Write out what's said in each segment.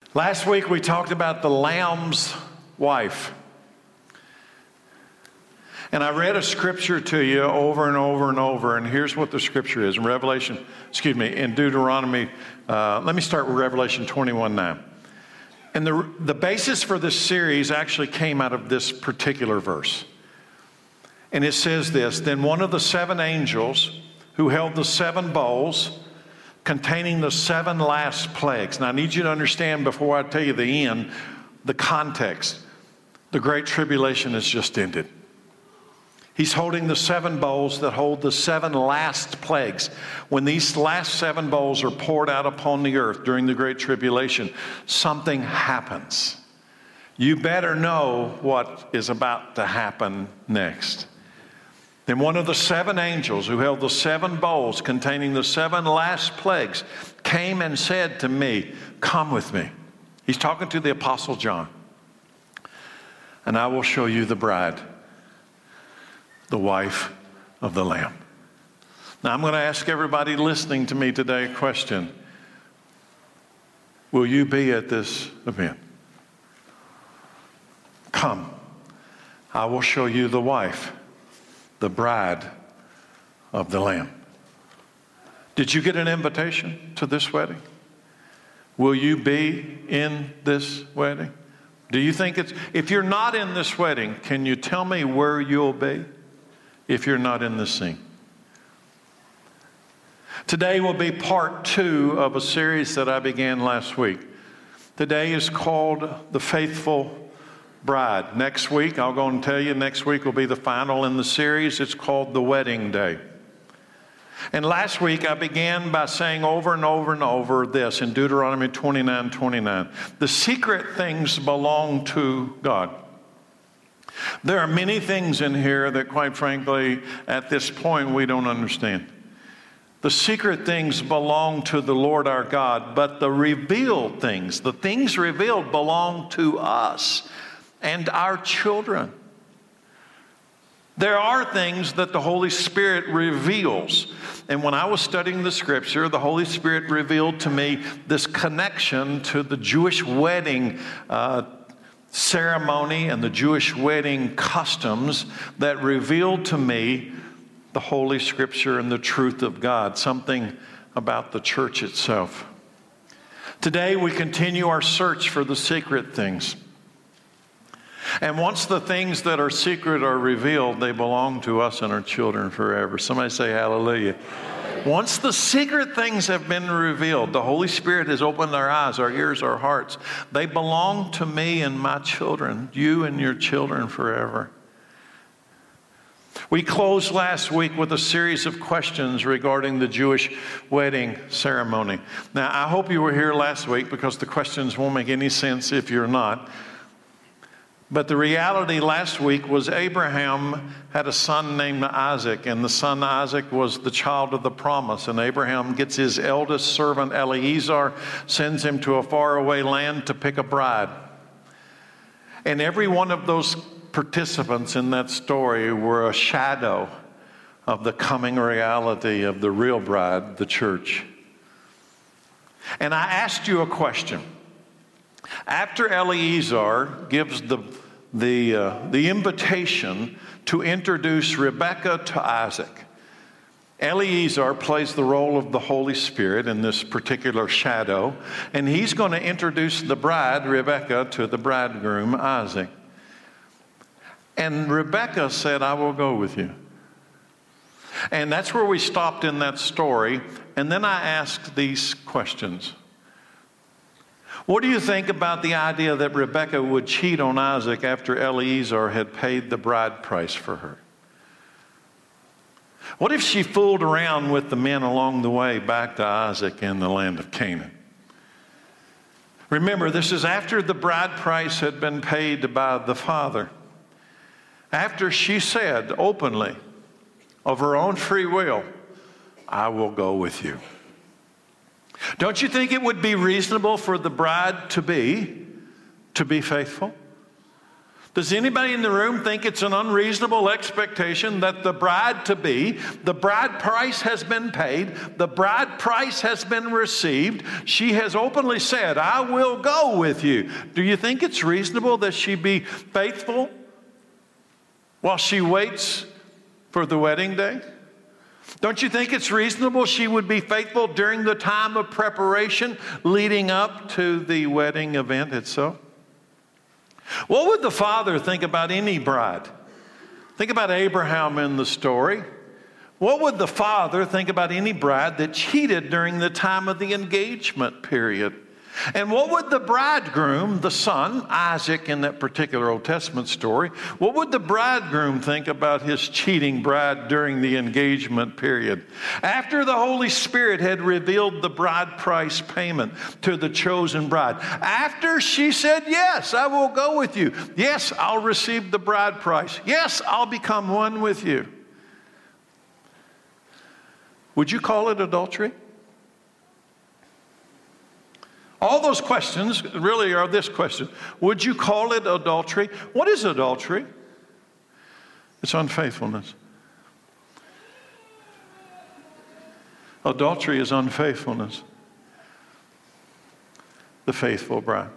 Last week we talked about the Lamb's wife. And I read a scripture to you over and over and over, and here's what the scripture is. In in Deuteronomy, let me start with Revelation 21:9. And the basis for this series actually came out of this particular verse. And it says this: Then one of the seven angels who held the seven bowls containing the seven last plagues. Now I need you to understand before I tell you the end, the context. The Great Tribulation has just ended. He's holding the seven bowls that hold the seven last plagues. When these last seven bowls are poured out upon the earth during the Great Tribulation, something happens. You better know what is about to happen next. Then one of the seven angels who held the seven bowls containing the seven last plagues came and said to me, "Come with me." He's talking to the Apostle John. "And I will show you the bride, the wife of the Lamb." Now I'm going to ask everybody listening to me today a question. Will you be at this event? Come, I will show you the wife, the bride of the Lamb. Did you get an invitation to this wedding? Will you be in this wedding? Do you think if you're not in this wedding, can you tell me where you'll be if you're not in this scene? Today will be part 2 of a series that I began last week. Today is called The Faithful Bride. Next week, I'll go and tell you, next week will be the final in the series. It's called The Wedding Day. And last week, I began by saying over and over and over this in Deuteronomy 29:29. The secret things belong to God. There are many things in here that, quite frankly, at this point, we don't understand. The secret things belong to the Lord our God, but the revealed things, the things revealed, belong to us and our children. There are things that the Holy Spirit reveals. And when I was studying the scripture, the Holy Spirit revealed to me this connection to the Jewish wedding ceremony and the Jewish wedding customs that revealed to me the Holy Scripture and the truth of God, something about the church itself. Today we continue our search for the secret things. And once the things that are secret are revealed, they belong to us and our children forever. Somebody say hallelujah. Once the secret things have been revealed, the Holy Spirit has opened our eyes, our ears, our hearts. They belong to me and my children, you and your children forever. We closed last week with a series of questions regarding the Jewish wedding ceremony. Now, I hope you were here last week because the questions won't make any sense if you're not. But the reality last week was Abraham had a son named Isaac, and the son Isaac was the child of the promise. And Abraham gets his eldest servant Eliezer, sends him to a faraway land to pick a bride. And every one of those participants in that story were a shadow of the coming reality of the real bride, the church. And I asked you a question. After Eliezer gives the invitation to introduce Rebekah to Isaac, Eliezer plays the role of the Holy Spirit in this particular shadow, and he's going to introduce the bride, Rebekah, to the bridegroom, Isaac. And Rebekah said, "I will go with you." And that's where we stopped in that story. And then I asked these questions. What do you think about the idea that Rebekah would cheat on Isaac after Eliezer had paid the bride price for her? What if she fooled around with the men along the way back to Isaac in the land of Canaan? Remember, this is after the bride price had been paid by the father. After she said openly, of her own free will, "I will go with you." Don't you think it would be reasonable for the bride to be faithful? Does anybody in the room think it's an unreasonable expectation that the bride-to-be, the bride price has been paid, the bride price has been received? She has openly said, I will go with you. Do you think it's reasonable that she be faithful while she waits for the wedding day? Don't you think it's reasonable she would be faithful during the time of preparation leading up to the wedding event itself? What would the father think about any bride? Think about Abraham in the story. What would the father think about any bride that cheated during the time of the engagement period? And what would the bridegroom, the son, Isaac in that particular Old Testament story, what would the bridegroom think about his cheating bride during the engagement period? After the Holy Spirit had revealed the bride price payment to the chosen bride, after she said, yes, I will go with you. Yes, I'll receive the bride price. Yes, I'll become one with you. Would you call it adultery? All those questions really are this question. Would you call it adultery? What is adultery? It's unfaithfulness. Adultery is unfaithfulness. The faithful bride.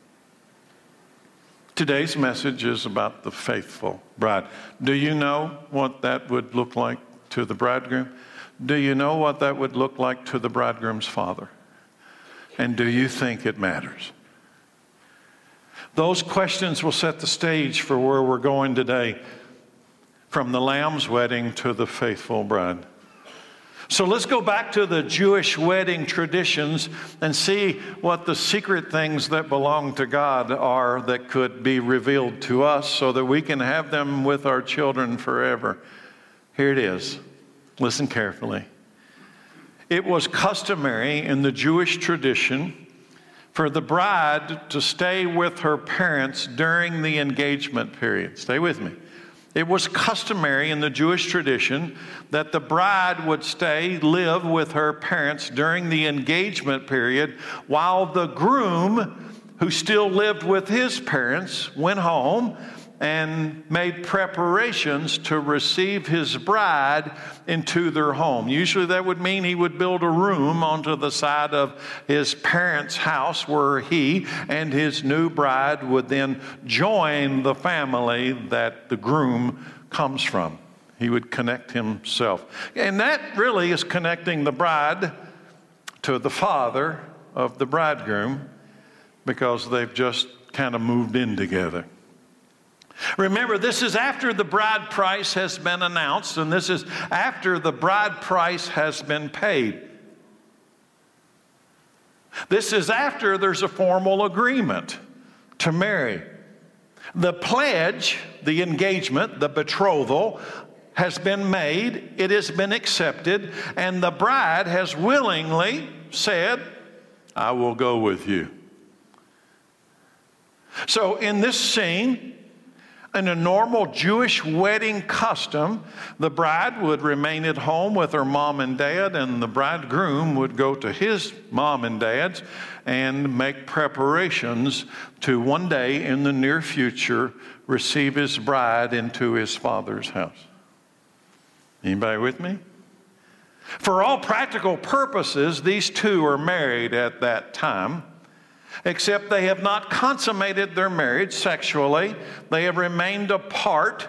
Today's message is about the faithful bride. Do you know what that would look like to the bridegroom? Do you know what that would look like to the bridegroom's father? And do you think it matters? Those questions will set the stage for where we're going today, from the Lamb's wedding to the faithful bride. So let's go back to the Jewish wedding traditions and see what the secret things that belong to God are that could be revealed to us so that we can have them with our children forever. Here it is. Listen carefully. It was customary in the Jewish tradition for the bride to stay with her parents during the engagement period. Stay with me. It was customary in the Jewish tradition that the bride would live with her parents during the engagement period while the groom, who still lived with his parents, went home and made preparations to receive his bride into their home. Usually that would mean he would build a room onto the side of his parents' house where he and his new bride would then join the family that the groom comes from. He would connect himself. And that really is connecting the bride to the father of the bridegroom, because they've just kind of moved in together. Remember, this is after the bride price has been announced, and this is after the bride price has been paid. This is after there's a formal agreement to marry. The pledge, the engagement, the betrothal has been made, it has been accepted, and the bride has willingly said, I will go with you. So in this scene, in a normal Jewish wedding custom, the bride would remain at home with her mom and dad, and the bridegroom would go to his mom and dad's and make preparations to one day in the near future receive his bride into his father's house. Anybody with me? For all practical purposes, these two are married at that time. Except they have not consummated their marriage sexually. They have remained apart.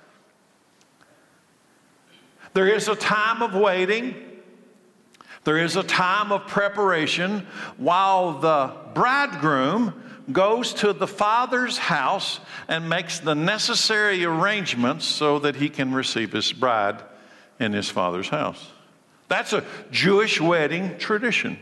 There is a time of waiting. There is a time of preparation while the bridegroom goes to the father's house and makes the necessary arrangements so that he can receive his bride in his father's house. That's a Jewish wedding tradition.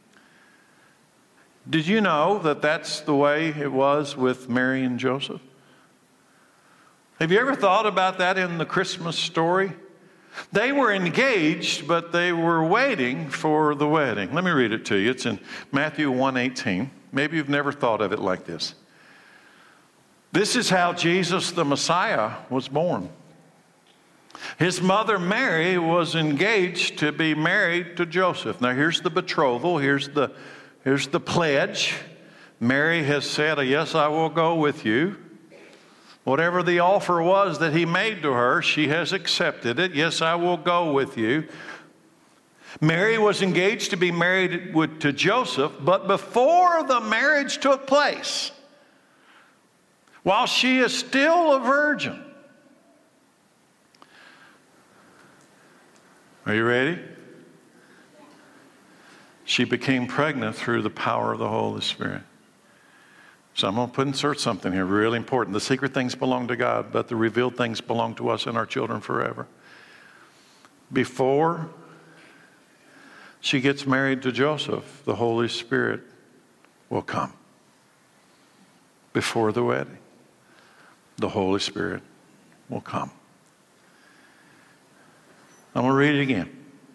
Did you know that that's the way it was with Mary and Joseph? Have you ever thought about that in the Christmas story? They were engaged, but they were waiting for the wedding. Let me read it to you. It's in Matthew 1:18. Maybe you've never thought of it like this. This is how Jesus the Messiah was born. His mother Mary was engaged to be married to Joseph. Now here's the betrothal. Here's the pledge. Mary has said, yes, I will go with you. Whatever the offer was that he made to her, she has accepted it. Yes, I will go with you. Mary was engaged to be married to Joseph, but before the marriage took place, while she is still a virgin. Are you ready? She became pregnant through the power of the Holy Spirit. So I'm going to insert something here, really important. The secret things belong to God, but the revealed things belong to us and our children forever. Before she gets married to Joseph, the Holy Spirit will come. Before the wedding, the Holy Spirit will come. I'm going to read it again.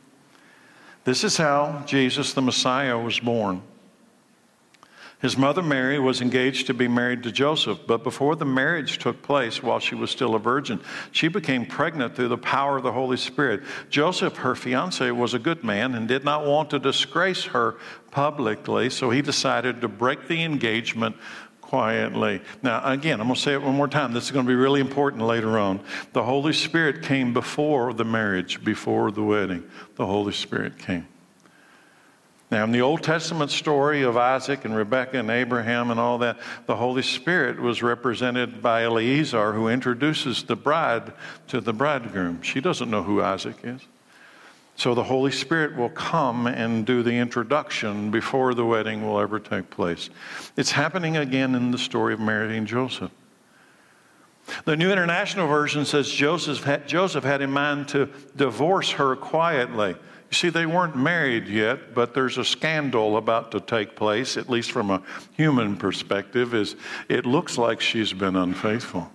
This is how Jesus the Messiah was born. His mother Mary was engaged to be married to Joseph, but before the marriage took place, while she was still a virgin, she became pregnant through the power of the Holy Spirit. Joseph, her fiancé, was a good man and did not want to disgrace her publicly, so he decided to break the engagement quietly. Now, again, I'm going to say it one more time. This is going to be really important later on. The Holy Spirit came before the marriage, before the wedding. The Holy Spirit came. Now, in the Old Testament story of Isaac and Rebekah and Abraham and all that, the Holy Spirit was represented by Eliezer, who introduces the bride to the bridegroom. She doesn't know who Isaac is. So the Holy Spirit will come and do the introduction before the wedding will ever take place. It's happening again in the story of Mary and Joseph. The New International Version says Joseph had in mind to divorce her quietly. You see, they weren't married yet, but there's a scandal about to take place, at least from a human perspective, is it looks like she's been unfaithful.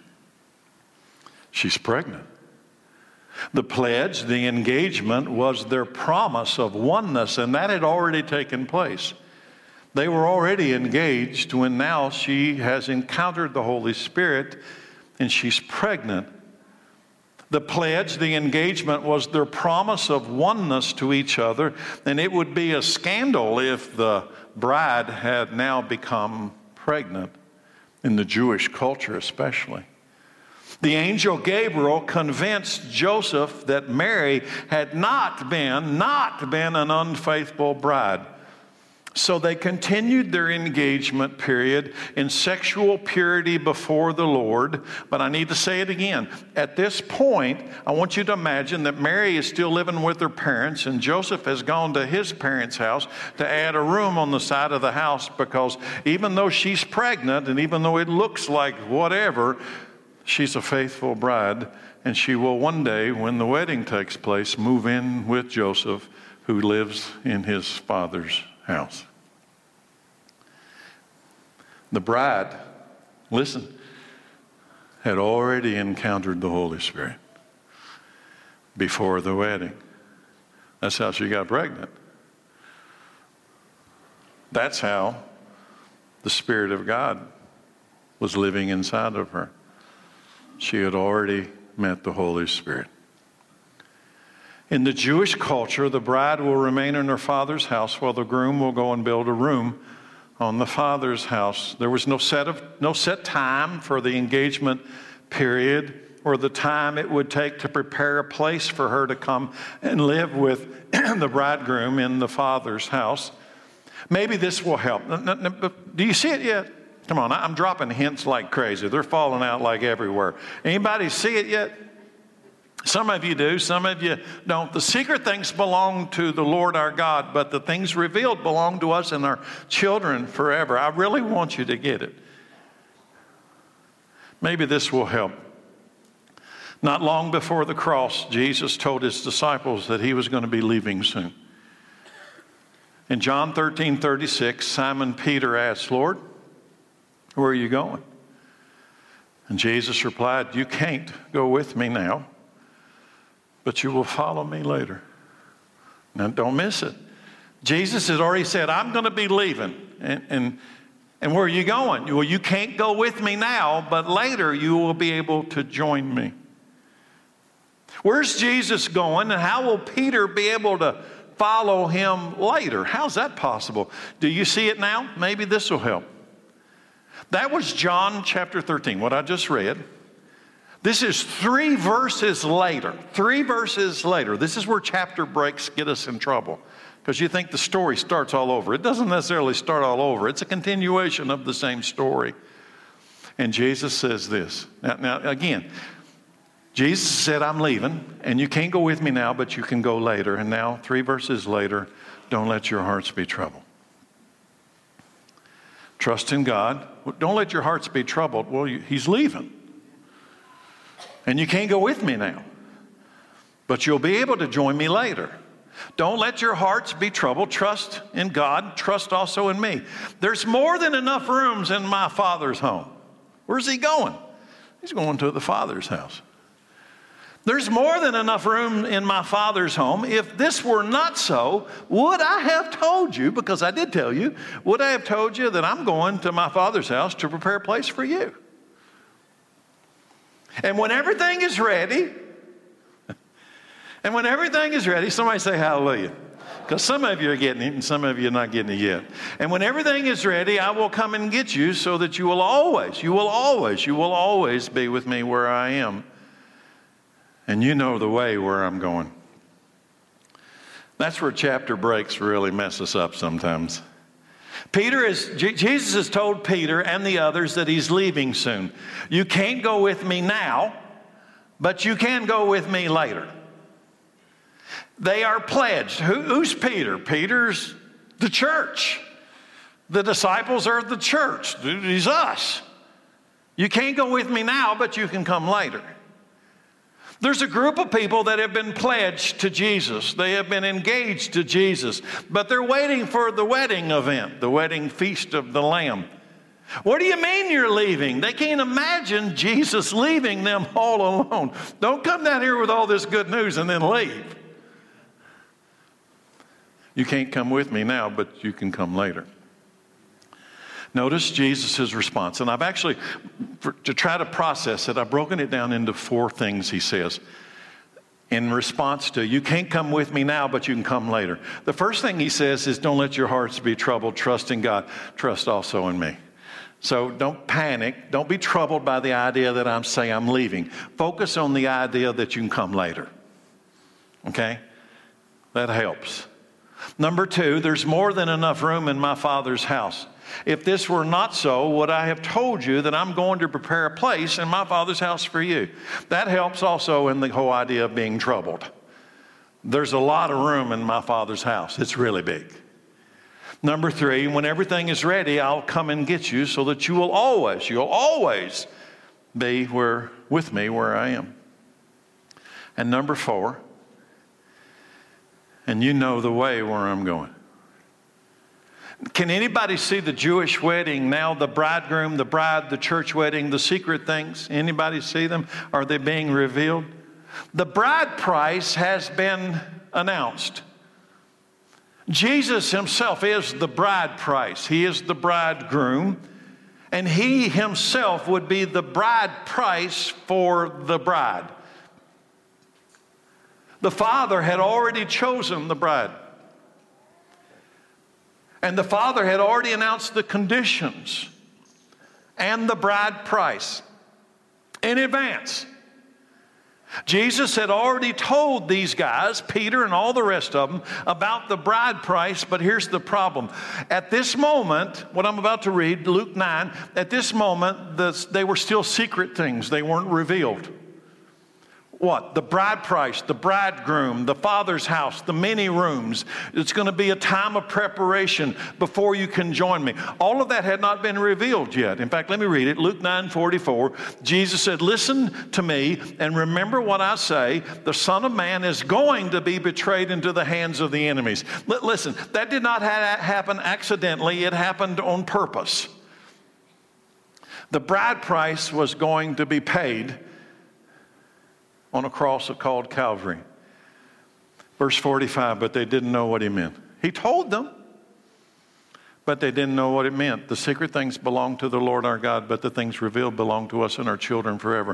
She's pregnant. The pledge, the engagement, was their promise of oneness, and that had already taken place. They were already engaged when now she has encountered the Holy Spirit and she's pregnant. The pledge, the engagement, was their promise of oneness to each other, and it would be a scandal if the bride had now become pregnant, in the Jewish culture especially. The angel Gabriel convinced Joseph that Mary had not been an unfaithful bride. So they continued their engagement period in sexual purity before the Lord. But I need to say it again. At this point, I want you to imagine that Mary is still living with her parents, and Joseph has gone to his parents' house to add a room on the side of the house, because even though she's pregnant and even though it looks like whatever, she's a faithful bride, and she will one day, when the wedding takes place, move in with Joseph, who lives in his father's house. The bride, listen, had already encountered the Holy Spirit before the wedding. That's how she got pregnant. That's how the Spirit of God was living inside of her. She had already met the Holy Spirit. In the Jewish culture, the bride will remain in her father's house while the groom will go and build a room on the father's house. There was no set time for the engagement period or the time it would take to prepare a place for her to come and live with the bridegroom in the father's house. Maybe this will help. Do you see it yet? Come on, I'm dropping hints like crazy. They're falling out like everywhere. Anybody see it yet? Some of you do, some of you don't. The secret things belong to the Lord our God, but the things revealed belong to us and our children forever. I really want you to get it. Maybe this will help. Not long before the cross, Jesus told his disciples that he was going to be leaving soon. In John 13:36, Simon Peter asked, "Lord, where are you going?" And Jesus replied, "You can't go with me now, but you will follow me later." Now, don't miss it. Jesus has already said, "I'm going to be leaving." And where are you going? Well, you can't go with me now, but later you will be able to join me. Where's Jesus going, and how will Peter be able to follow him later? How's that possible? Do you see it now? Maybe this will help. That was John chapter 13, what I just read. This is 3 verses later. 3 verses later. This is where chapter breaks get us in trouble, because you think the story starts all over. It doesn't necessarily start all over. It's a continuation of the same story. And Jesus says this. Now again, Jesus said, I'm leaving, and you can't go with me now, but you can go later. And now, 3 verses later, don't let your hearts be troubled. Trust in God. Don't let your hearts be troubled. Well, he's leaving. And you can't go with me now, but you'll be able to join me later. Don't let your hearts be troubled. Trust in God. Trust also in me. There's more than enough rooms in my Father's home. Where's he going? He's going to the Father's house. There's more than enough room in my Father's home. If this were not so, would I have told you, because I did tell you, would I have told you that I'm going to my Father's house to prepare a place for you? And when everything is ready, somebody say hallelujah. Because some of you are getting it and some of you are not getting it yet. And when everything is ready, I will come and get you so that you will always be with me where I am. And you know the way where I'm going. That's where chapter breaks really mess us up sometimes. Jesus has told Peter and the others that he's leaving soon. You can't go with me now, but you can go with me later. They are pledged. Who's Peter? Peter's the church. The disciples are the church. He's us. You can't go with me now, but you can come later. There's a group of people that have been pledged to Jesus. They have been engaged to Jesus, but they're waiting for the wedding event, the wedding feast of the Lamb. What do you mean you're leaving? They can't imagine Jesus leaving them all alone. Don't come down here with all this good news and then leave. You can't come with me now, but you can come later. Notice Jesus' response. And I've actually, to try to process it, I've broken it down into 4 things he says in response to, you can't come with me now, but you can come later. The first thing he says is, don't let your hearts be troubled. Trust in God. Trust also in me. So don't panic. Don't be troubled by the idea that I'm saying I'm leaving. Focus on the idea that you can come later. Okay? That helps. Number 2, there's more than enough room in my Father's house. If this were not so, would I have told you that I'm going to prepare a place in my Father's house for you? That helps also in the whole idea of being troubled. There's a lot of room in my Father's house. It's really big. Number 3, when everything is ready, I'll come and get you so that you'll always be with me where I am. And number 4, and you know the way where I'm going. Can anybody see the Jewish wedding now, the bridegroom, the bride, the church wedding, the secret things? Anybody see them? Are they being revealed? The bride price has been announced. Jesus himself is the bride price. He is the bridegroom, and he himself would be the bride price for the bride. The Father had already chosen the bride. And the Father had already announced the conditions and the bride price in advance. Jesus had already told these guys, Peter and all the rest of them, about the bride price, but here's the problem. At this moment, what I'm about to read, Luke 9, at this moment, they were still secret things. They weren't revealed. What? The bride price, the bridegroom, the Father's house, the many rooms. It's going to be a time of preparation before you can join me. All of that had not been revealed yet. In fact, let me read it. Luke 9:44. Jesus said, listen to me and remember what I say. The Son of Man is going to be betrayed into the hands of the enemies. Listen, that did not happen accidentally. It happened on purpose. The bride price was going to be paid on a cross called Calvary. Verse 45, but they didn't know what he meant. He told them, but they didn't know what it meant. The secret things belong to the Lord our God, but the things revealed belong to us and our children forever.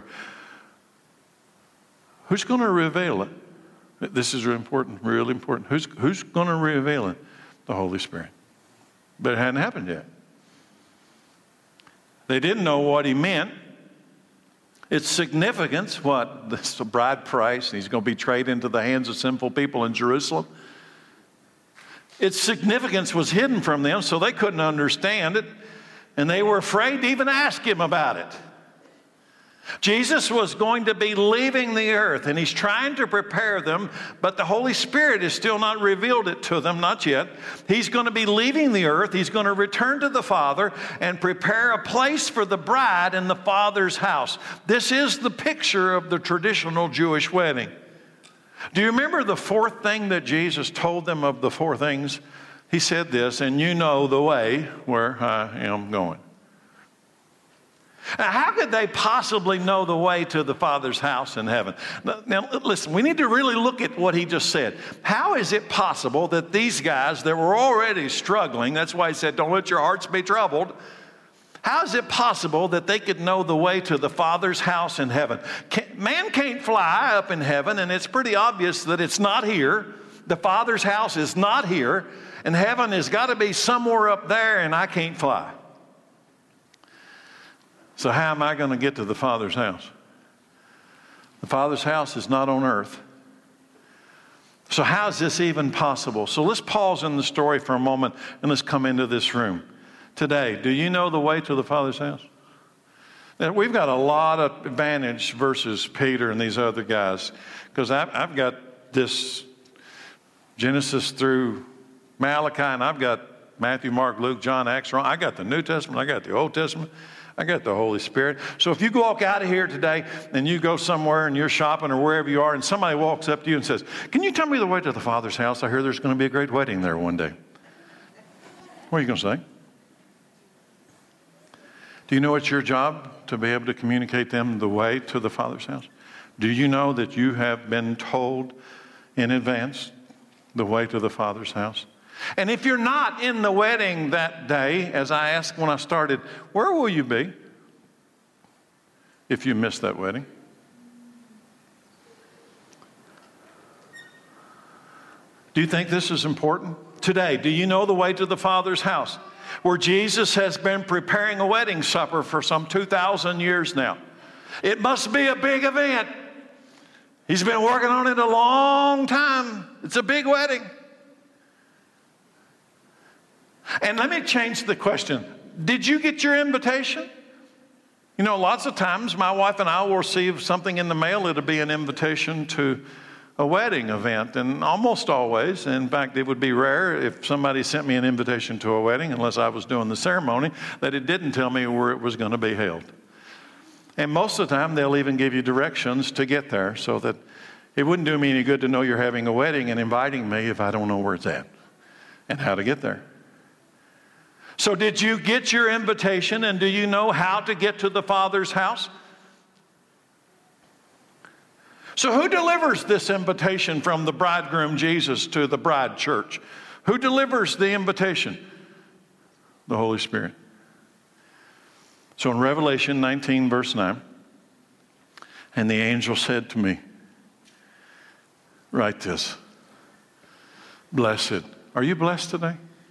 Who's going to reveal it? This is really important, really important. Who's going to reveal it? The Holy Spirit. But it hadn't happened yet. They didn't know what he meant. Its significance, what? This is a bride price, and he's going to be traded into the hands of sinful people in Jerusalem. Its significance was hidden from them, so they couldn't understand it, and they were afraid to even ask him about it. Jesus was going to be leaving the earth, and he's trying to prepare them, but the Holy Spirit has still not revealed it to them, not yet. He's going to be leaving the earth. He's going to return to the Father and prepare a place for the bride in the Father's house. This is the picture of the traditional Jewish wedding. Do you remember the fourth thing that Jesus told them of the four things? He said this, and you know the way where I am going. Now, how could they possibly know the way to the Father's house in heaven? Now, listen, we need to really look at what he just said. How is it possible that these guys that were already struggling, that's why he said, don't let your hearts be troubled. How is it possible that they could know the way to the Father's house in heaven? Man can't fly up in heaven, and it's pretty obvious that it's not here. The Father's house is not here, and heaven has got to be somewhere up there, and I can't fly. So how am I going to get to the Father's house? The Father's house is not on earth. So how is this even possible? So let's pause in the story for a moment and let's come into this room. Today, do you know the way to the Father's house? Now, we've got a lot of advantage versus Peter and these other guys, because I've got this Genesis through Malachi, and I've got Matthew, Mark, Luke, John, Acts, Romans. I got the New Testament, I got the Old Testament. I got the Holy Spirit. So if you walk out of here today and you go somewhere and you're shopping or wherever you are and somebody walks up to you and says, can you tell me the way to the Father's house? I hear there's going to be a great wedding there one day. What are you going to say? Do you know it's your job to be able to communicate them the way to the Father's house? Do you know that you have been told in advance the way to the Father's house? And if you're not in the wedding that day, as I asked when I started, where will you be if you miss that wedding? Do you think this is important? Today, do you know the way to the Father's house, where Jesus has been preparing a wedding supper for some 2,000 years now? It must be a big event. He's been working on it a long time. It's a big wedding. And let me change the question. Did you get your invitation? You know, lots of times my wife and I will receive something in the mail. It'll be an invitation to a wedding event. And almost always, in fact, it would be rare if somebody sent me an invitation to a wedding, unless I was doing the ceremony, that it didn't tell me where it was going to be held. And most of the time, they'll even give you directions to get there, so that it wouldn't do me any good to know you're having a wedding and inviting me if I don't know where it's at and how to get there. So did you get your invitation, and do you know how to get to the Father's house? So who delivers this invitation from the bridegroom Jesus to the bride church? Who delivers the invitation? The Holy Spirit. So in Revelation 19, verse 9, and the angel said to me, write this, blessed. Are you blessed today?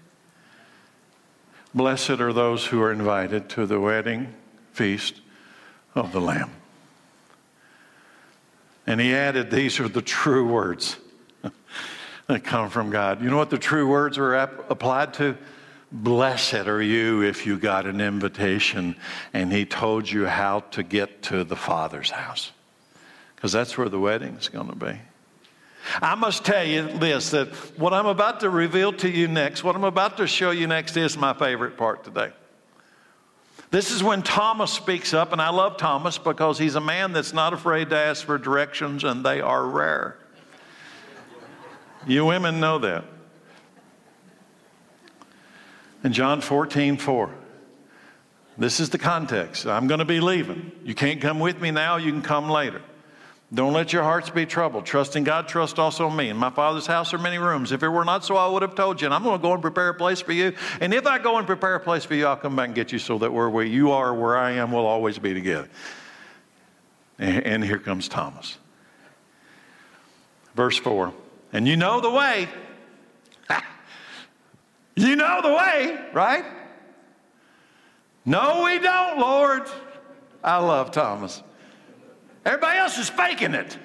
Blessed are those who are invited to the wedding feast of the Lamb. And he added, these are the true words that come from God. You know what the true words are applied to? Blessed are you if you got an invitation and he told you how to get to the Father's house. Because that's where the wedding's going to be. I must tell you this, that what I'm about to reveal to you next, what I'm about to show you next is my favorite part today. This is when Thomas speaks up, and I love Thomas because he's a man that's not afraid to ask for directions, and they are rare. You women know that. In John 14:4, this is the context. I'm going to be leaving. You can't come with me now, you can come later. Don't let your hearts be troubled. Trust in God, trust also in me. In my Father's house are many rooms. If it were not so, I would have told you. And I'm going to go and prepare a place for you. And if I go and prepare a place for you, I'll come back and get you, so that where you are, where I am, we'll always be together. And here comes Thomas. Verse 4. And you know the way. You know the way, right? No, we don't, Lord. I love Thomas. Everybody else is faking it.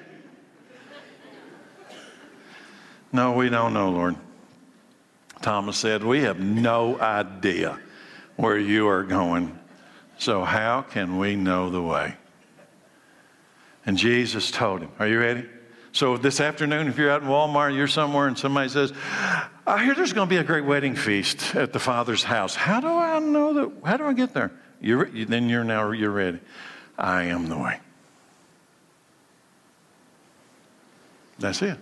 No, we don't know, Lord. Thomas said, we have no idea where you are going. So how can we know the way? And Jesus told him, are you ready? So this afternoon, if you're out in Walmart, you're somewhere and somebody says, I hear there's going to be a great wedding feast at the Father's house. How do I know that? How do I get there? Then you're ready. I am the way. That's it.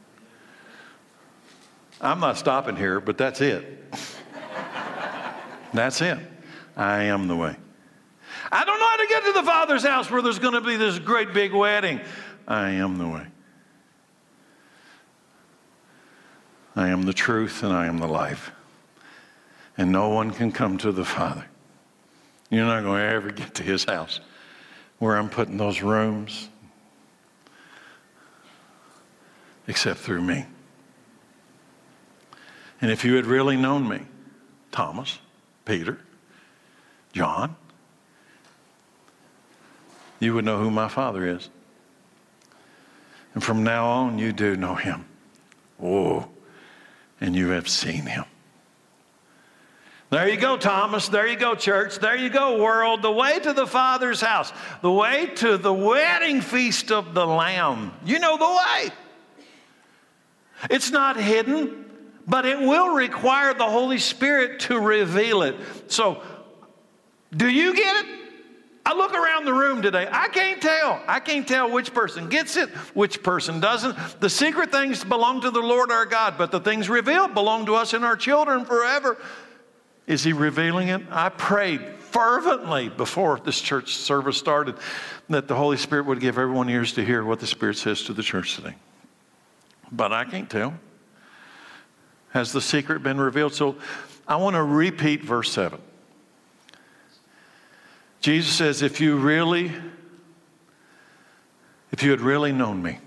I'm not stopping here, but that's it. That's it. I am the way. I don't know how to get to the Father's house where there's going to be this great big wedding. I am the way. I am the truth and I am the life. And no one can come to the Father. You're not going to ever get to his house where I'm putting those rooms except through me. And if you had really known me, Thomas, Peter, John, you would know who my Father is. And from now on, you do know him. Oh, and you have seen him. There you go, Thomas. There you go, church. There you go, world. The way to the Father's house. The way to the wedding feast of the Lamb. You know the way. It's not hidden, but it will require the Holy Spirit to reveal it. So, do you get it? I look around the room today. I can't tell. I can't tell which person gets it, which person doesn't. The secret things belong to the Lord our God, but the things revealed belong to us and our children forever. Is he revealing it? I prayed fervently before this church service started that the Holy Spirit would give everyone ears to hear what the Spirit says to the church today. But I can't tell. Has the secret been revealed? So I want to repeat verse 7. Jesus says, if you had really known me,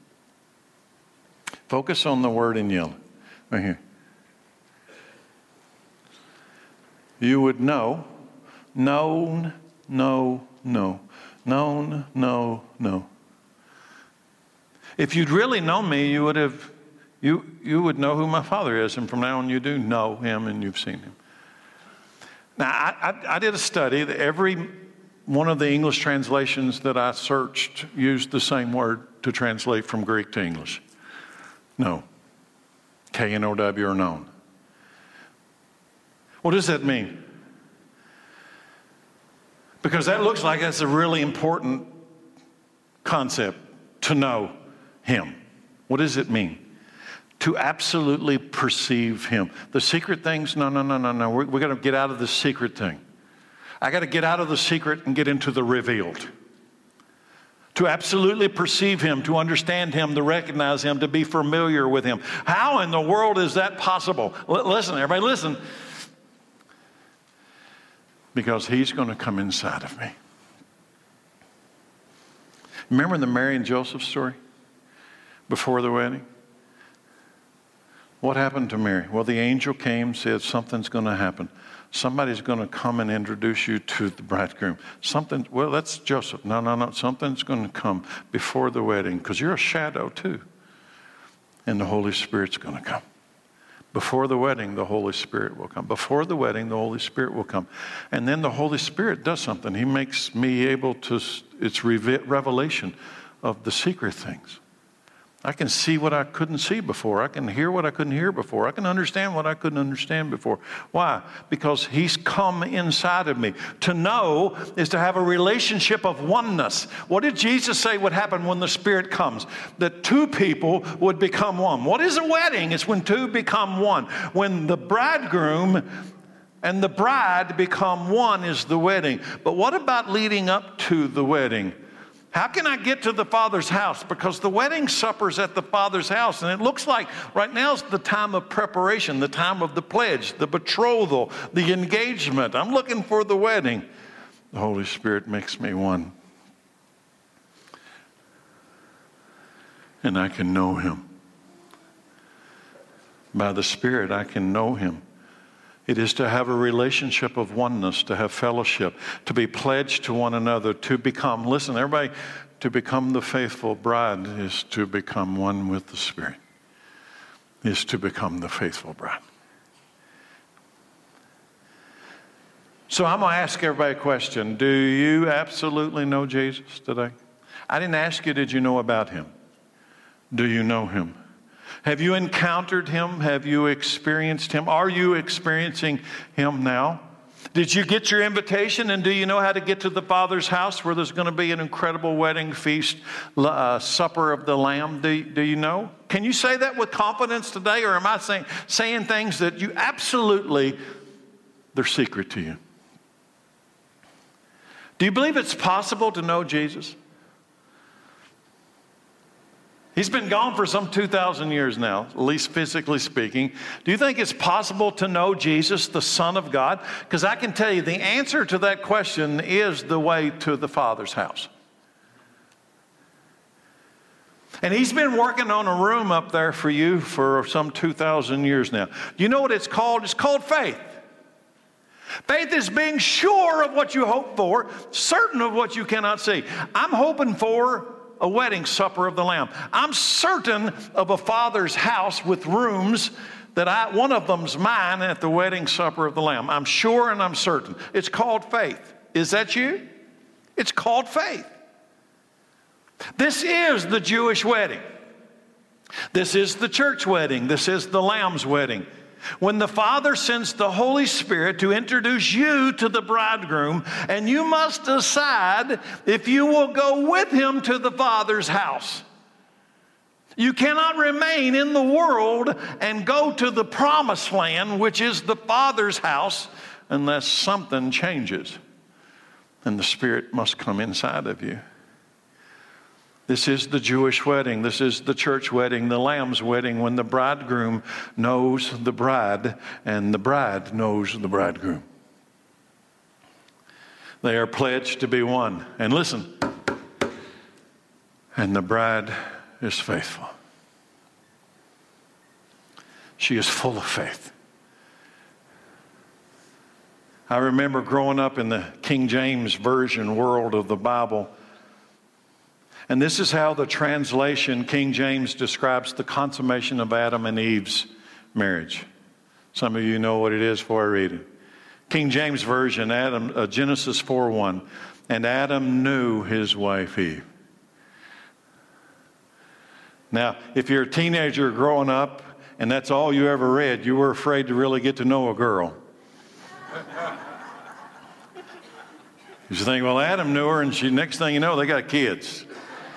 focus on the word in yellow, right here. You would know, known, no. If you'd really known me, you would know who my Father is, and from now on you do know him and you've seen him. Now, I did a study that every one of the English translations that I searched used the same word to translate from Greek to English. No. K-N-O-W or known. What does that mean? Because that looks like that's a really important concept, to know him. What does it mean? To absolutely perceive him. The secret things, no. We're going to get out of the secret thing. I got to get out of the secret and get into the revealed. To absolutely perceive him, to understand him, to recognize him, to be familiar with him. How in the world is that possible? Listen, everybody listen. Because he's going to come inside of me. Remember the Mary and Joseph story? Before the wedding? What happened to Mary? Well, the angel came, said something's going to happen. Somebody's going to come and introduce you to the bridegroom. Well, that's Joseph. No. Something's going to come before the wedding because you're a shadow too. And the Holy Spirit's going to come. Before the wedding, the Holy Spirit will come. Before the wedding, the Holy Spirit will come. And then the Holy Spirit does something. He makes me able to, it's revelation of the secret things. I can see what I couldn't see before. I can hear what I couldn't hear before. I can understand what I couldn't understand before. Why? Because he's come inside of me. To know is to have a relationship of oneness. What did Jesus say would happen when the Spirit comes? That two people would become one. What is a wedding? It's when two become one. When the bridegroom and the bride become one is the wedding. But what about leading up to the wedding? How can I get to the Father's house? Because the wedding supper's at the Father's house. And it looks like right now is the time of preparation, the time of the pledge, the betrothal, the engagement. I'm looking for the wedding. The Holy Spirit makes me one. And I can know him. By the Spirit, I can know him. It is to have a relationship of oneness, to have fellowship, to be pledged to one another, to become, listen, everybody, to become the faithful bride is to become one with the Spirit, is to become the faithful bride. So I'm going to ask everybody a question. Do you absolutely know Jesus today? I didn't ask you, did you know about him? Do you know him? Have you encountered him? Have you experienced him? Are you experiencing him now? Did you get your invitation, and do you know how to get to the Father's house where there's going to be an incredible wedding feast, supper of the Lamb? Do you know? Can you say that with confidence today, or am I saying things that you absolutely, they're secret to you? Do you believe it's possible to know Jesus? He's been gone for some 2,000 years now, at least physically speaking. Do you think it's possible to know Jesus, the Son of God? Because I can tell you the answer to that question is the way to the Father's house. And he's been working on a room up there for you for some 2,000 years now. Do you know what it's called? It's called faith. Faith is being sure of what you hope for, certain of what you cannot see. I'm hoping for a wedding supper of the Lamb. I'm certain of a Father's house with rooms that one of them's mine at the wedding supper of the Lamb. I'm sure and I'm certain. It's called faith. Is that you? It's called faith. This is the Jewish wedding. This is the church wedding. This is the Lamb's wedding. When the Father sends the Holy Spirit to introduce you to the bridegroom, and you must decide if you will go with him to the Father's house. You cannot remain in the world and go to the promised land, which is the Father's house, unless something changes. And the Spirit must come inside of you. This is the Jewish wedding. This is the church wedding, the Lamb's wedding, when the bridegroom knows the bride and the bride knows the bridegroom. They are pledged to be one. And listen, and the bride is faithful. She is full of faith. I remember growing up in the King James Version world of the Bible. And this is how the translation, King James, describes the consummation of Adam and Eve's marriage. Some of you know what it is before I read it. King James Version, Genesis 4:1. And Adam knew his wife Eve. Now, if you're a teenager growing up and that's all you ever read, you were afraid to really get to know a girl. You think, well, Adam knew her, and next thing you know, they got kids.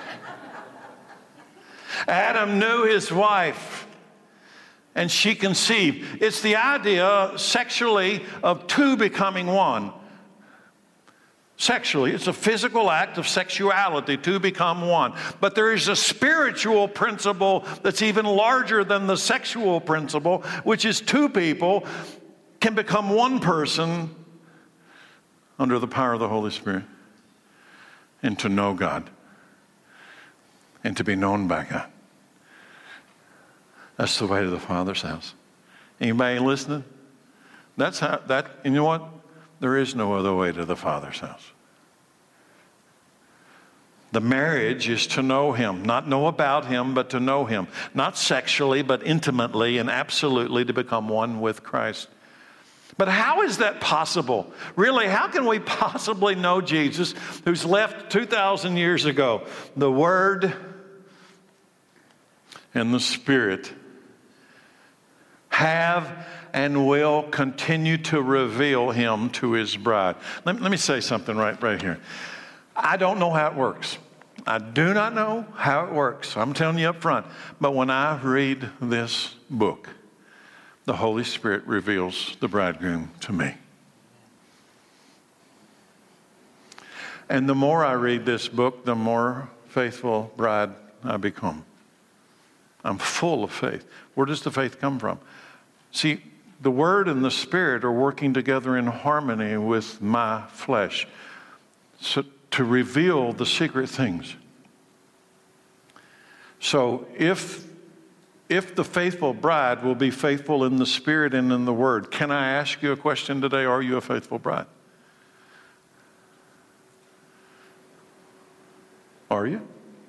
Adam knew his wife, and she conceived. It's the idea sexually of two becoming one. Sexually, it's a physical act of sexuality, two become one. But there is a spiritual principle that's even larger than the sexual principle, which is two people can become one person under the power of the Holy Spirit and to know God and to be known by God. That's the way to the Father's house. Anybody listening? That's how you know what? There is no other way to the Father's house. The marriage is to know him, not know about him, but to know him. Not sexually, but intimately and absolutely to become one with Christ. But how is that possible? Really, how can we possibly know Jesus who's left 2,000 years ago? The Word and the Spirit have and will continue to reveal him to his bride. Let me say something right here. I don't know how it works. I do not know how it works. I'm telling you up front. But when I read this book, the Holy Spirit reveals the bridegroom to me. And the more I read this book, the more faithful bride I become. I'm full of faith. Where does the faith come from? See, the Word and the Spirit are working together in harmony with my flesh to reveal the secret things. So if if the faithful bride will be faithful in the Spirit and in the Word, can I ask you a question today? Are you a faithful bride? Are you?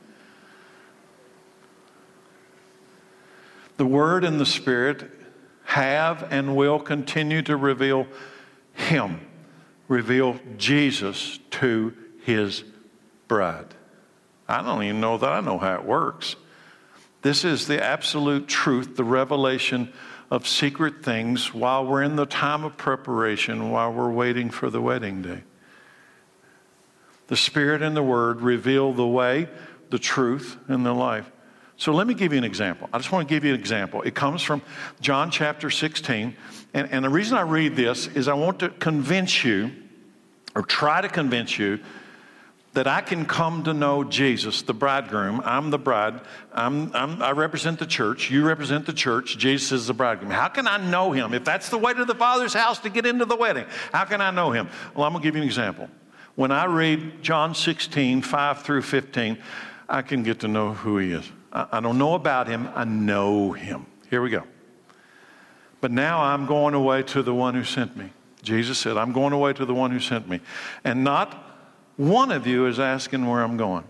The Word and the Spirit have and will continue to reveal Him, reveal Jesus to His bride. I don't even know that I know how it works. This is the absolute truth, the revelation of secret things while we're in the time of preparation, while we're waiting for the wedding day. The Spirit and the Word reveal the way, the truth, and the life. So let me give you an example. I just want to give you an example. It comes from John chapter 16. And the reason I read this is I want to convince you, or try to convince you, that I can come to know Jesus, the bridegroom. I'm the bride. I represent the church. You represent the church. Jesus is the bridegroom. How can I know Him? If that's the way to the Father's house to get into the wedding, how can I know Him? Well, I'm going to give you an example. When I read John 16, 5 through 15, I can get to know who He is. I don't know about Him. I know Him. Here we go. But now I'm going away to the one who sent me. Jesus said, I'm going away to the one who sent me. And not one of you is asking where I'm going.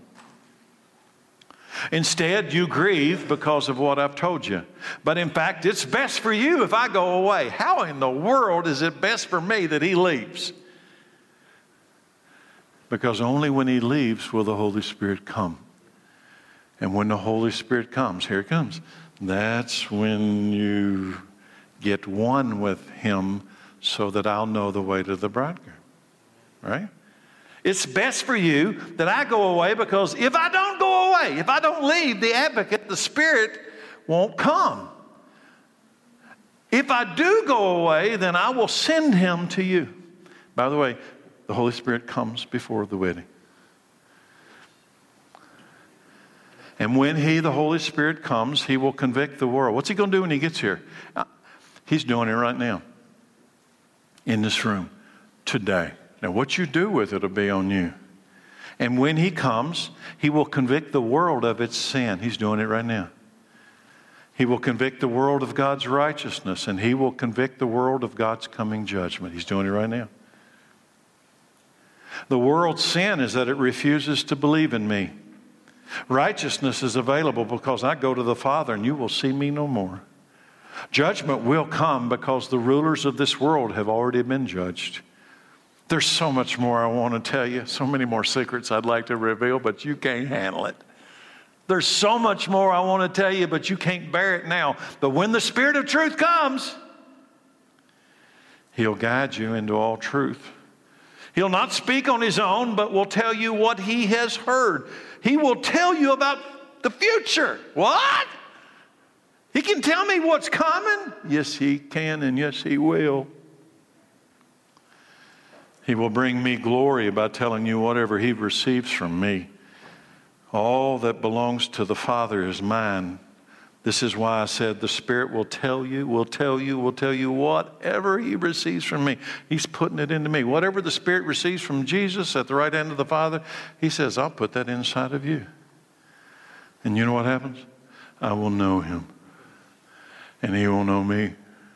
Instead, you grieve because of what I've told you. But in fact, it's best for you if I go away. How in the world is it best for me that He leaves? Because only when He leaves will the Holy Spirit come. And when the Holy Spirit comes, here it comes, that's when you get one with Him so that I'll know the way to the bridegroom. Right? It's best for you that I go away, because if I don't go away, if I don't leave, the advocate, the Spirit, won't come. If I do go away, then I will send Him to you. By the way, the Holy Spirit comes before the wedding. And when He, the Holy Spirit, comes, He will convict the world. What's He going to do when He gets here? He's doing it right now. In this room. Today. Now, what you do with it will be on you. And when He comes, He will convict the world of its sin. He's doing it right now. He will convict the world of God's righteousness, and He will convict the world of God's coming judgment. He's doing it right now. The world's sin is that it refuses to believe in me. Righteousness is available because I go to the Father, and you will see me no more. Judgment will come because the rulers of this world have already been judged. There's so much more I want to tell you, so many more secrets I'd like to reveal, but you can't handle it. There's so much more I want to tell you, but you can't bear it now. But when the Spirit of truth comes, He'll guide you into all truth. He'll not speak on His own, but will tell you what He has heard. He will tell you about the future. What? He can tell me what's coming? Yes, He can, and yes, He will. He will bring me glory by telling you whatever He receives from me. All that belongs to the Father is mine. This is why I said the Spirit will tell you whatever He receives from me. He's putting it into me. Whatever the Spirit receives from Jesus at the right hand of the Father, He says, I'll put that inside of you. And you know what happens? I will know Him. And He will know me.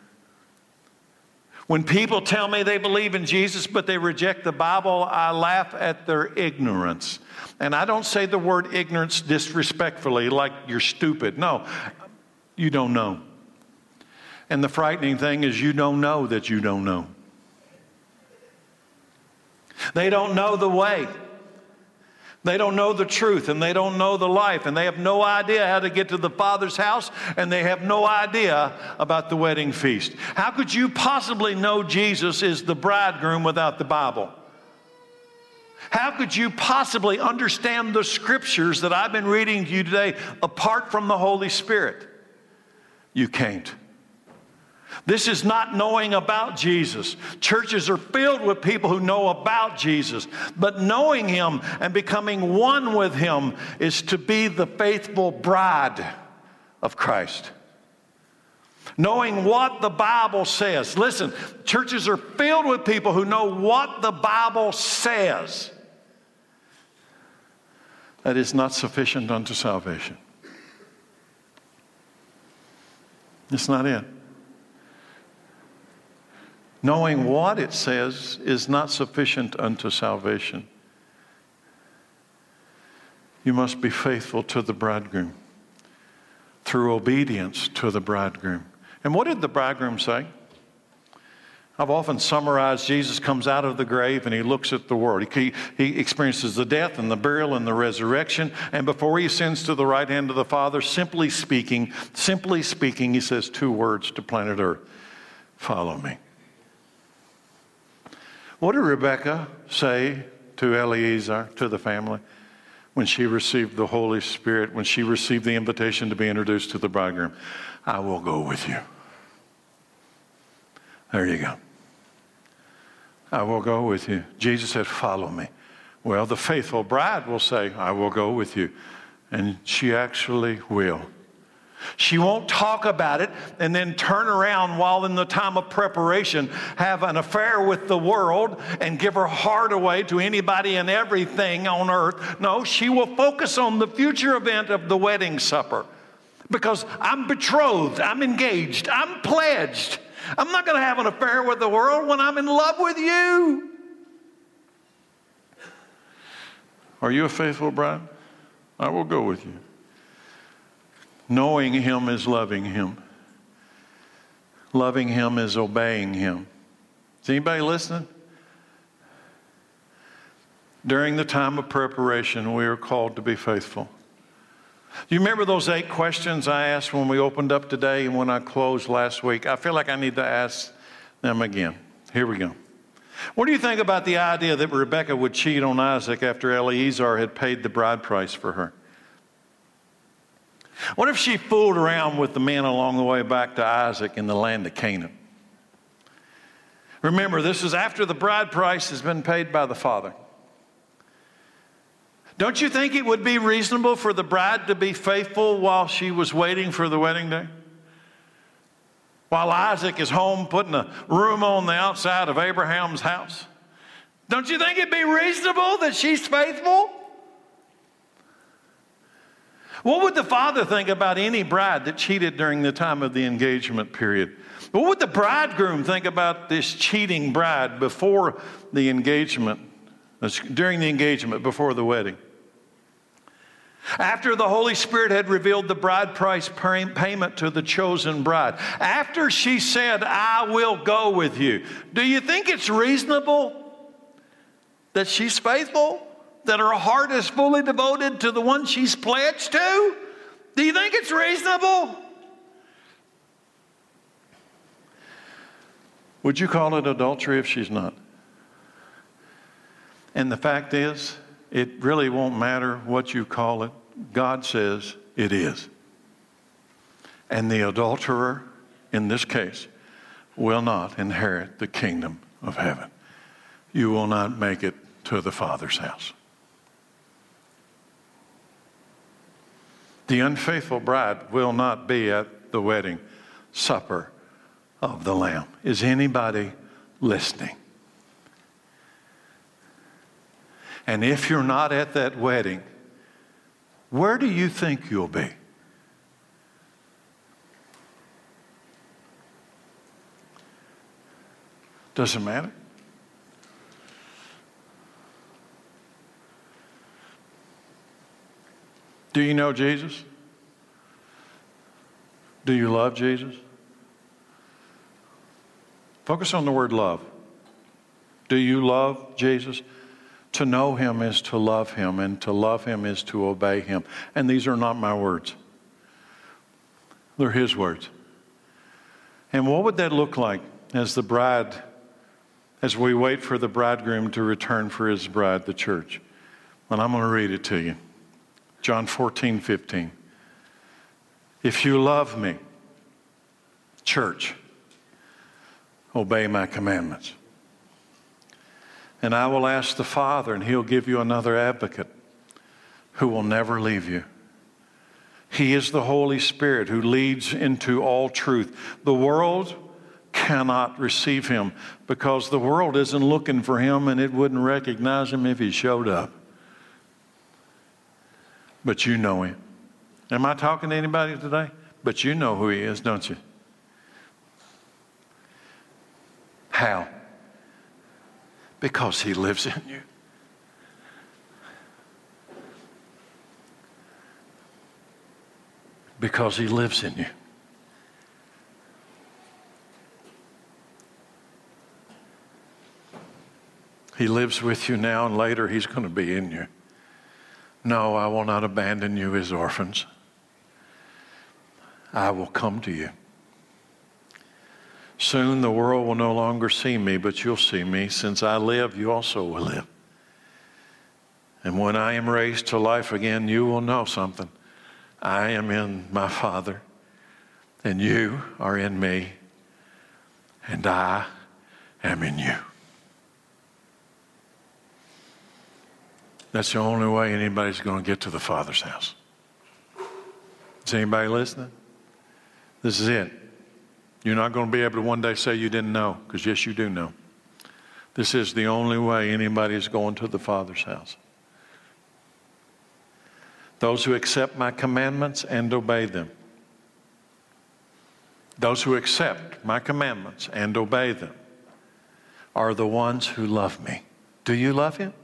When people tell me they believe in Jesus, but they reject the Bible, I laugh at their ignorance. And I don't say the word ignorance disrespectfully, like you're stupid. No, you don't know. And the frightening thing is you don't know that you don't know. They don't know the way. They don't know the truth, and they don't know the life, and they have no idea how to get to the Father's house, and they have no idea about the wedding feast. How could you possibly know Jesus is the bridegroom without the Bible? How could you possibly understand the scriptures that I've been reading to you today apart from the Holy Spirit? You can't. This is not knowing about Jesus. Churches are filled with people who know about Jesus. But knowing Him and becoming one with Him is to be the faithful bride of Christ. Knowing what the Bible says. Listen, churches are filled with people who know what the Bible says. That is not sufficient unto salvation. It's not it. Knowing what it says is not sufficient unto salvation. You must be faithful to the bridegroom through obedience to the bridegroom. And what did the bridegroom say? I've often summarized Jesus comes out of the grave and he looks at the world. He experiences the death and the burial and the resurrection. And before he ascends to the right hand of the Father, simply speaking, he says 2 words to planet Earth. Follow me. What did Rebekah say to Eliezer, to the family, when she received the Holy Spirit, when she received the invitation to be introduced to the bridegroom? I will go with you. There you go. I will go with you. Jesus said, follow me. Well, the faithful bride will say, I will go with you. And she actually will. She won't talk about it and then turn around while in the time of preparation, have an affair with the world and give her heart away to anybody and everything on earth. No, she will focus on the future event of the wedding supper. Because I'm betrothed, I'm engaged, I'm pledged. I'm not going to have an affair with the world when I'm in love with you. Are you a faithful bride? I will go with you. Knowing him is loving him. Loving him is obeying him. Is anybody listening? During the time of preparation, we are called to be faithful. Do you remember those 8 questions I asked when we opened up today and when I closed last week? I feel like I need to ask them again. Here we go. What do you think about the idea that Rebekah would cheat on Isaac after Eliezer had paid the bride price for her? What if she fooled around with the men along the way back to Isaac in the land of Canaan? Remember, this is after the bride price has been paid by the father. Don't you think it would be reasonable for the bride to be faithful while she was waiting for the wedding day? While Isaac is home putting a room on the outside of Abraham's house? Don't you think it'd be reasonable that she's faithful? What would the father think about any bride that cheated during the time of the engagement period? What would the bridegroom think about this cheating bride before the engagement, during the engagement, before the wedding? After the Holy Spirit had revealed the bride price payment to the chosen bride, after she said, I will go with you, do you think it's reasonable that she's faithful? That her heart is fully devoted to the one she's pledged to? Do you think it's reasonable? Would you call it adultery if she's not? And the fact is, it really won't matter what you call it. God says it is. And the adulterer, in this case, will not inherit the kingdom of heaven. You will not make it to the Father's house. The unfaithful bride will not be at the wedding supper of the Lamb. Is anybody listening? And if you're not at that wedding, where do you think you'll be? Doesn't matter. Do you know Jesus? Do you love Jesus? Focus on the word love. Do you love Jesus? To know him is to love him, and to love him is to obey him. And these are not my words. They're his words. And what would that look like as the bride, as we wait for the bridegroom to return for his bride, the church? Well, I'm going to read it to you. John 14:15. If you love me, church, obey my commandments. And I will ask the Father, and he'll give you another advocate who will never leave you. He is the Holy Spirit who leads into all truth. The world cannot receive him because the world isn't looking for him, and it wouldn't recognize him if he showed up. But you know him. Am I talking to anybody today? But you know who he is, don't you? How? Because He lives in you. Because He lives in you. He lives with you now, and later He's going to be in you. No, I will not abandon you as orphans. I will come to you. Soon the world will no longer see me, but you'll see me. Since I live, you also will live. And when I am raised to life again, you will know something. I am in my Father, and you are in me, and I am in you. That's the only way anybody's going to get to the Father's house. Is anybody listening? This is it. You're not going to be able to one day say you didn't know, because yes, you do know. This is the only way anybody's going to the Father's house. Those who accept my commandments and obey them. Those who accept my commandments and obey them are the ones who love me. Do you love Him?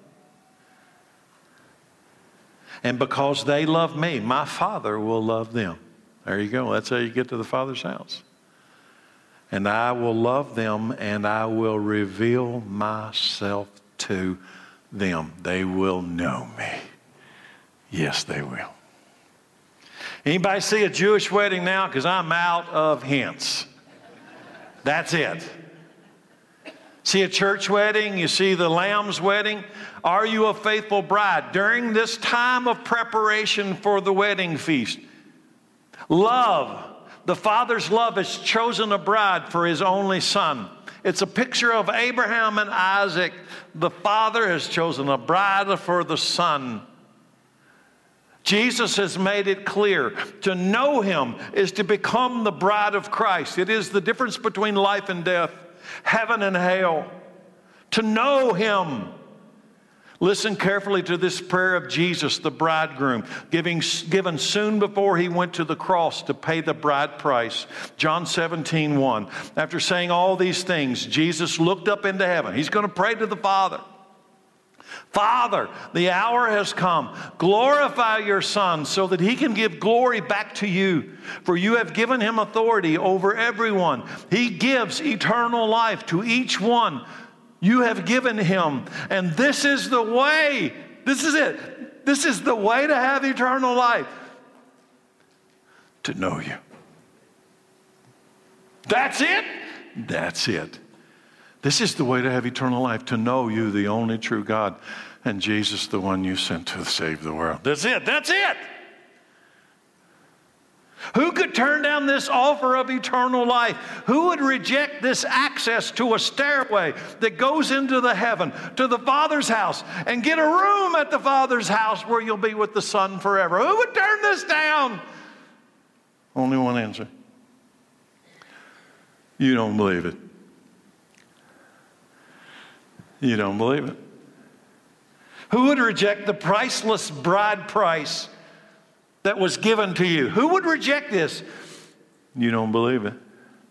And because they love me, my Father will love them. There you go. That's how you get to the Father's house. And I will love them, and I will reveal myself to them. They will know me. Yes, they will. Anybody see a Jewish wedding now? Because I'm out of hints. That's it. See a church wedding? You see the Lamb's wedding? Are you a faithful bride? During this time of preparation for the wedding feast, love, the Father's love, has chosen a bride for His only Son. It's a picture of Abraham and Isaac. The Father has chosen a bride for the Son. Jesus has made it clear. To know Him is to become the bride of Christ. It is the difference between life and death, heaven and hell. To know Him. Listen carefully to this prayer of Jesus, the bridegroom, given soon before He went to the cross to pay the bride price. John 17:1. After saying all these things, Jesus looked up into heaven. He's going to pray to the Father. Father, the hour has come. Glorify your Son so that He can give glory back to you. For you have given Him authority over everyone. He gives eternal life to each one you have given Him. And this is the way. This is it. This is the way to have eternal life. To know you. That's it? That's it. This is the way to have eternal life, to know you, the only true God, and Jesus, the one you sent to save the world. That's it. That's it. Who could turn down this offer of eternal life? Who would reject this access to a stairway that goes into the heaven, to the Father's house, and get a room at the Father's house where you'll be with the Son forever? Who would turn this down? Only one answer. You don't believe it. You don't believe it. Who would reject the priceless bride price that was given to you? Who would reject this? You don't believe it.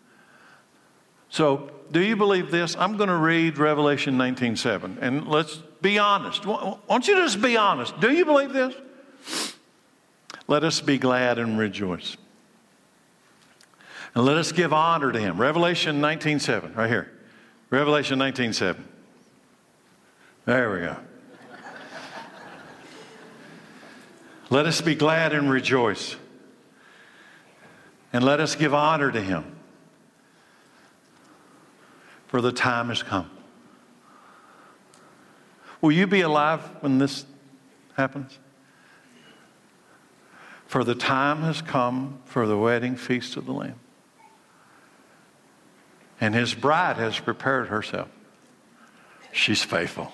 So, do you believe this? I'm going to read Revelation 19:7, and let's be honest. I want you to just be honest. Do you believe this? Let us be glad and rejoice. And let us give honor to Him. Revelation 19:7, right here. Revelation 19:7. There we go. Let us be glad and rejoice. And let us give honor to Him. For the time has come. Will you be alive when this happens? For the time has come for the wedding feast of the Lamb. And His bride has prepared herself. She's faithful.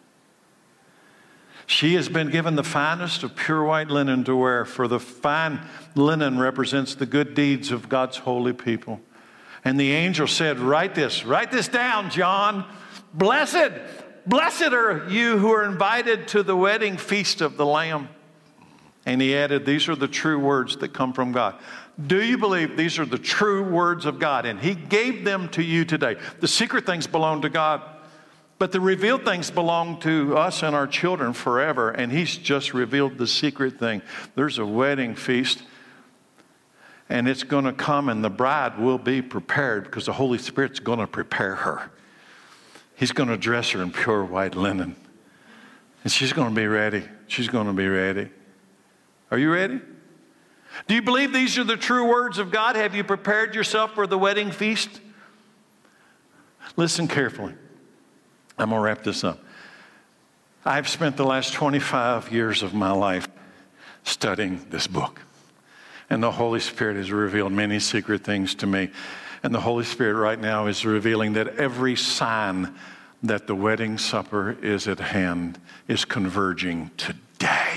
She has been given the finest of pure white linen to wear, for the fine linen represents the good deeds of God's holy people. And the angel said, write this down, John. Blessed are you who are invited to the wedding feast of the Lamb. And he added, these are the true words that come from God. Do you believe these are the true words of God? And He gave them to you today. The secret things belong to God, but the revealed things belong to us and our children forever. And He's just revealed the secret thing. There's a wedding feast, and it's going to come, and the bride will be prepared because the Holy Spirit's going to prepare her. He's going to dress her in pure white linen, and she's going to be ready. She's going to be ready. Are you ready? Do you believe these are the true words of God? Have you prepared yourself for the wedding feast? Listen carefully. I'm going to wrap this up. I've spent the last 25 years of my life studying this book. And the Holy Spirit has revealed many secret things to me. And the Holy Spirit right now is revealing that every sign that the wedding supper is at hand is converging today.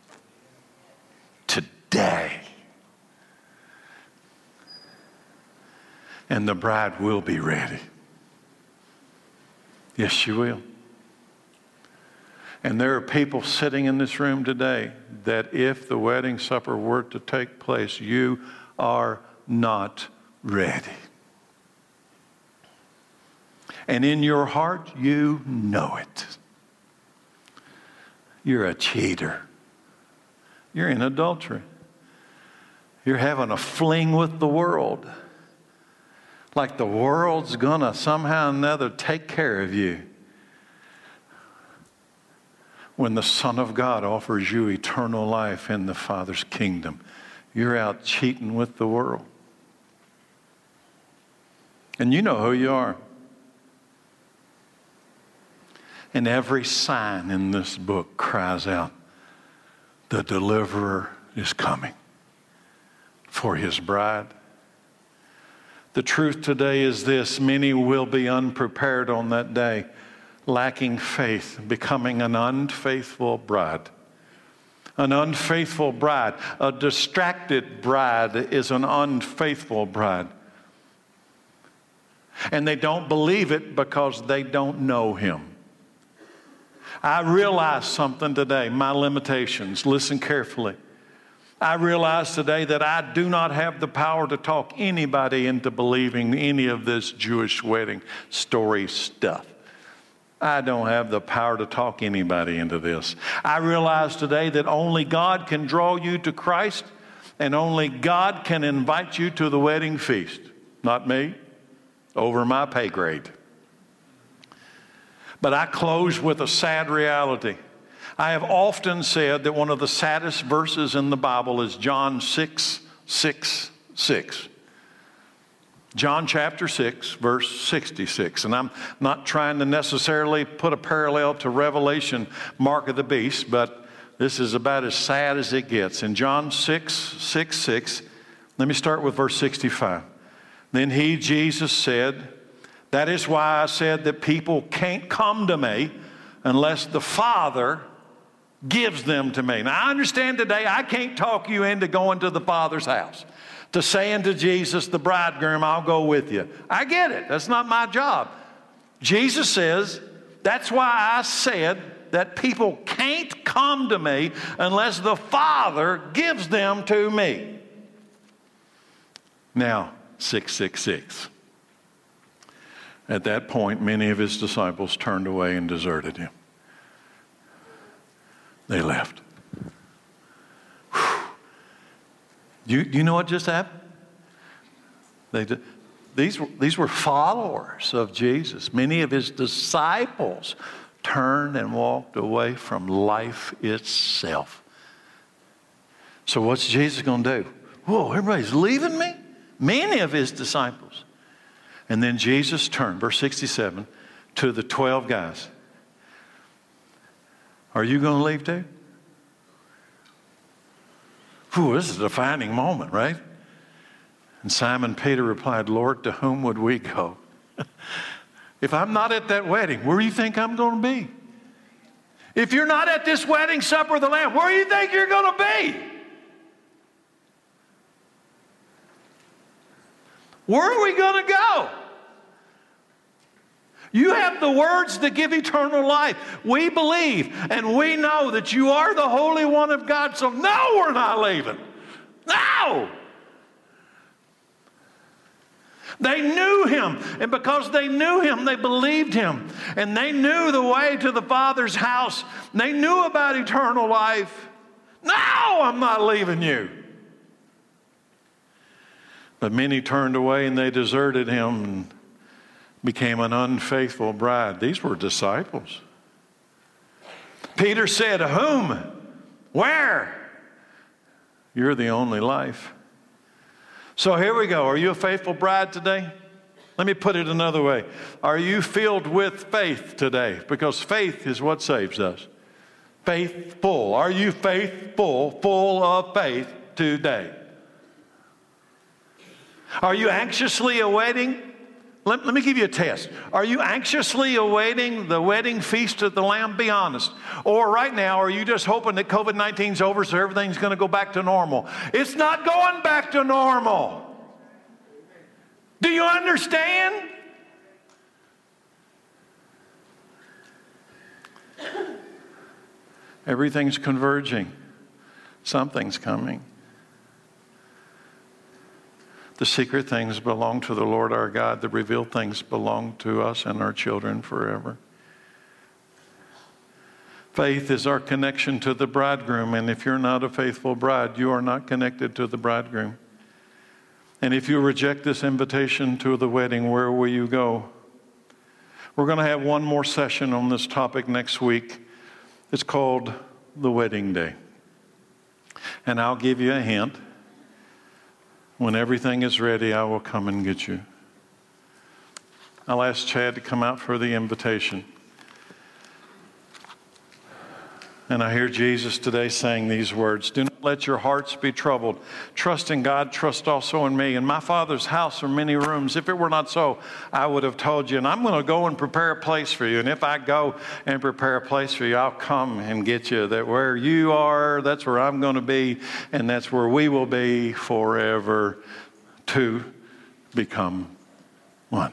Today. And the bride will be ready. Yes, she will. And there are people sitting in this room today that if the wedding supper were to take place, you are not ready. And in your heart, you know it. You're a cheater. You're in adultery. You're having a fling with the world. Like the world's going to somehow or another take care of you. When the Son of God offers you eternal life in the Father's kingdom, you're out cheating with the world. And you know who you are. And every sign in this book cries out, the deliverer is coming for his bride. The truth today is this: many will be unprepared on that day, lacking faith, becoming an unfaithful bride. An unfaithful bride, a distracted bride is an unfaithful bride. And they don't believe it because they don't know Him. I realize something today, my limitations. Listen carefully. I realize today that I do not have the power to talk anybody into believing any of this Jewish wedding story stuff. I don't have the power to talk anybody into this. I realize today that only God can draw you to Christ, and only God can invite you to the wedding feast. Not me, over my pay grade. But I close with a sad reality. I have often said that one of the saddest verses in the Bible is John 6:66. John chapter 6, verse 66. And I'm not trying to necessarily put a parallel to Revelation, Mark of the Beast, but this is about as sad as it gets. In John 6:66, let me start with verse 65. Then He, Jesus, said, "That is why I said that people can't come to me unless the Father gives them to me." Now, I understand today I can't talk you into going to the Father's house, to saying to Jesus, the bridegroom, "I'll go with you." I get it. That's not my job. Jesus says, that's why I said that people can't come to me unless the Father gives them to me. Now, 666. At that point, many of His disciples turned away and deserted Him. They left. You know what just happened? These were followers of Jesus. Many of His disciples turned and walked away from life itself. So what's Jesus going to do? Whoa, everybody's leaving me? Many of His disciples. And then Jesus turned, verse 67, to the 12 guys. Are you going to leave too? Whew, this is a defining moment, right? And Simon Peter replied, "Lord, to whom would we go? If I'm not at that wedding, where do you think I'm going to be? If you're not at this wedding supper of the Lamb, where do you think you're going to be? Where are we going to go? You have the words that give eternal life. We believe and we know that you are the Holy One of God. So no, we're not leaving. No! They knew him, and because they knew him, they believed him. And they knew the way to the Father's house. They knew about eternal life. No, I'm not leaving you. But many turned away and they deserted him and became an unfaithful bride. These were disciples. Peter said, whom? Where? You're the only life. So here we go. Are you a faithful bride today? Let me put it another way. Are you filled with faith today? Because faith is what saves us. Faithful. Are you faithful, full of faith today? Are you anxiously awaiting? Let me give you a test. Are you anxiously awaiting the wedding feast of the Lamb? Be honest. Or right now, are you just hoping that COVID-19 is over so everything's going to go back to normal? It's not going back to normal. Do you understand? Everything's converging. Something's coming. The secret things belong to the Lord our God. The revealed things belong to us and our children forever. Faith is our connection to the bridegroom. And if you're not a faithful bride, you are not connected to the bridegroom. And if you reject this invitation to the wedding, where will you go? We're going to have one more session on this topic next week. It's called the wedding day. And I'll give you a hint. When everything is ready, I will come and get you. I'll ask Chad to come out for the invitation. And I hear Jesus today saying these words, do not let your hearts be troubled. Trust in God, trust also in me. In my Father's house are many rooms. If it were not so, I would have told you. And I'm going to go and prepare a place for you. And if I go and prepare a place for you, I'll come and get you. That where you are, that's where I'm going to be. And that's where we will be forever, to become one.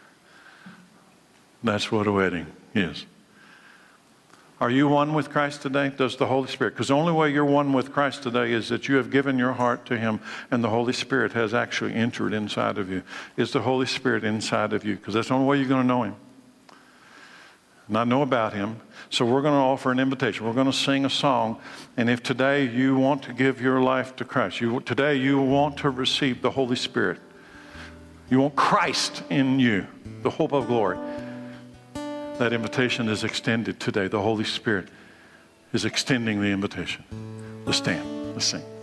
That's what a wedding is. Are you one with Christ today? Does the Holy Spirit? Because the only way you're one with Christ today is that you have given your heart to him and the Holy Spirit has actually entered inside of you. Is the Holy Spirit inside of you? Because that's the only way you're going to know him. Not know about him. So we're going to offer an invitation. We're going to sing a song. And if today you want to give your life to Christ, today you want to receive the Holy Spirit, you want Christ in you, the hope of glory, that invitation is extended today. The Holy Spirit is extending the invitation. Let's stand. Let's sing.